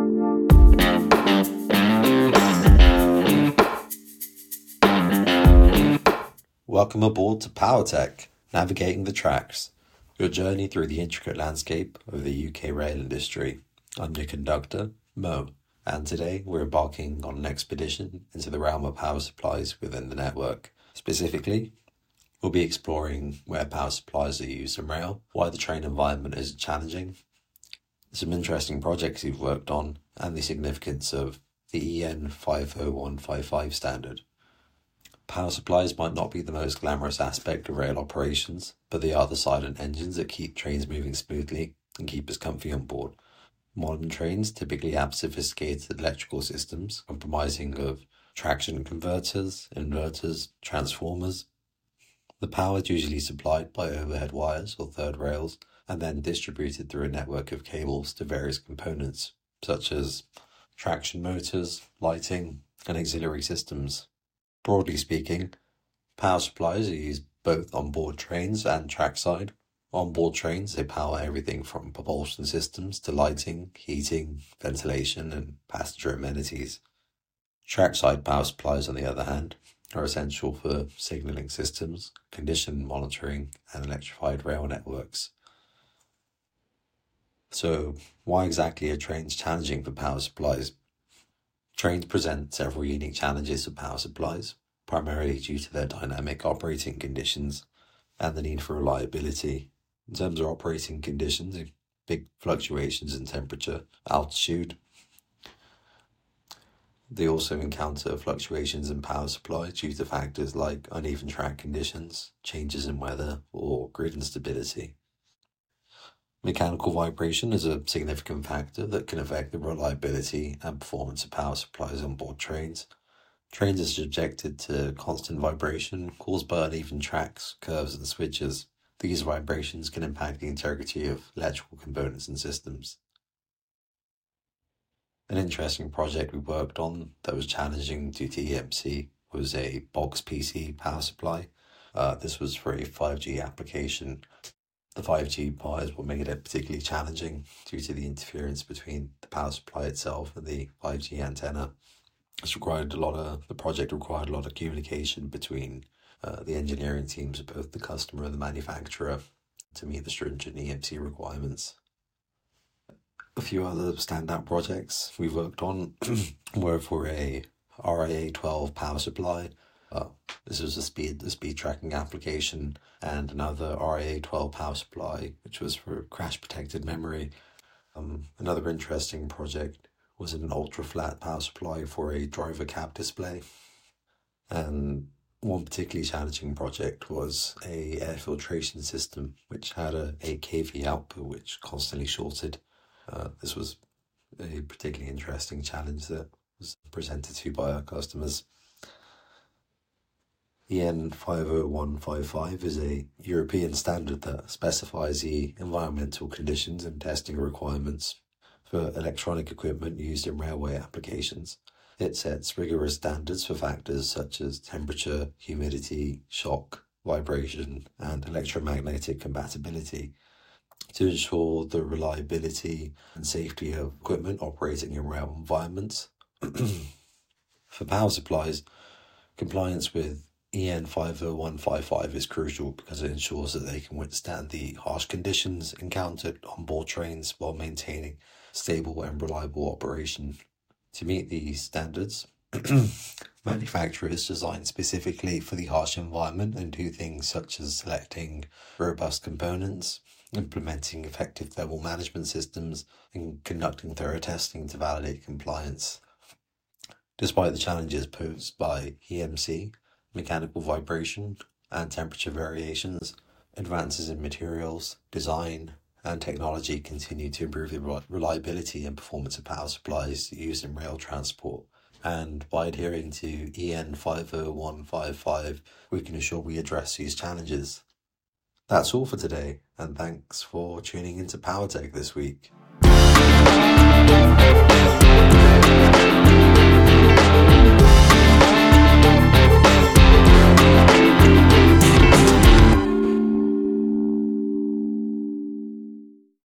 Welcome aboard to PowerTech, Navigating the Tracks, your journey through the intricate landscape of the UK rail industry. I'm your conductor, Mo, and today we're embarking on an expedition into the realm of power supplies within the network. Specifically, we'll be exploring where power supplies are used in rail, why the train environment is challenging, some interesting projects you've worked on, and the significance of the EN 50155 standard. Power supplies might not be the most glamorous aspect of rail operations, but they are the silent engines that keep trains moving smoothly and keep us comfy on board. Modern trains typically have sophisticated electrical systems comprising of traction converters, inverters, transformers. The power is usually supplied by overhead wires or third rails and then distributed through a network of cables to various components, such as traction motors, lighting, and auxiliary systems. Broadly speaking, power supplies are used both on board trains and trackside. On board trains, they power everything from propulsion systems to lighting, heating, ventilation, and passenger amenities. Trackside power supplies, on the other hand, are essential for signalling systems, condition monitoring, and electrified rail networks. So, why exactly are trains challenging for power supplies? Trains present several unique challenges for power supplies, primarily due to their dynamic operating conditions and the need for reliability. In terms of operating conditions, big fluctuations in temperature, altitude. They also encounter fluctuations in power supply due to factors like uneven track conditions, changes in weather, or grid instability. Mechanical vibration is a significant factor that can affect the reliability and performance of power supplies on board trains. Trains are subjected to constant vibration caused by uneven tracks, curves, and switches. These vibrations can impact the integrity of electrical components and systems. An interesting project we worked on that was challenging due to EMC was a box PC power supply. This was for a 5G application. The 5G wires will make it particularly challenging due to the interference between the power supply itself and the 5G antenna. The project required a lot of communication between the engineering teams of both the customer and the manufacturer to meet the stringent EMC requirements. A few other standout projects we worked on were for a RIA-12 power supply. This was a speed tracking application, and another RIA-12 power supply, which was for crash protected memory. Another interesting project was an ultra-flat power supply for a driver cab display. And one particularly challenging project was a air filtration system, which had a 8 kV output, which constantly shorted. This was a particularly interesting challenge that was presented to by our customers. EN 50155 is a European standard that specifies the environmental conditions and testing requirements for electronic equipment used in railway applications. It sets rigorous standards for factors such as temperature, humidity, shock, vibration, and electromagnetic compatibility to ensure the reliability and safety of equipment operating in rail environments. For power supplies, compliance with EN 50155 is crucial because it ensures that they can withstand the harsh conditions encountered on board trains while maintaining stable and reliable operation. To meet these standards, manufacturers design specifically for the harsh environment and do things such as selecting robust components, implementing effective thermal management systems, and conducting thorough testing to validate compliance. Despite the challenges posed by EMC, mechanical vibration, and temperature variations, advances in materials, design, and technology continue to improve the reliability and performance of power supplies used in rail transport. And by adhering to EN 50155, we can ensure we address these challenges. That's all for today, and thanks for tuning into PowerTech this week.